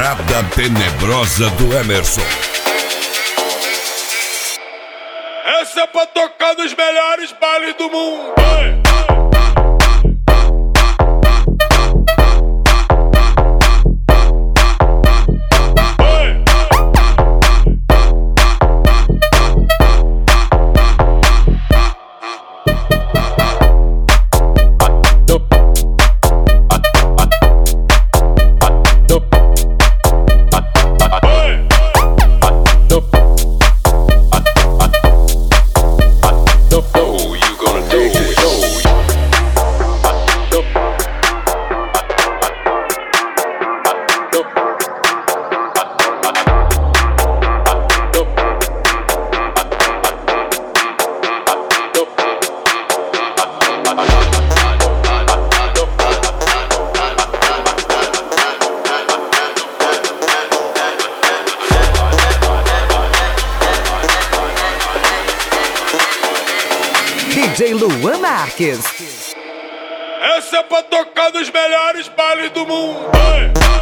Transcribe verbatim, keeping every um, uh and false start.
Parada Tenebrosa do Emerson. Essa é pra tocar nos melhores bailes do mundo. D J Luan Marques. Essa é pra tocar nos melhores bailes do mundo.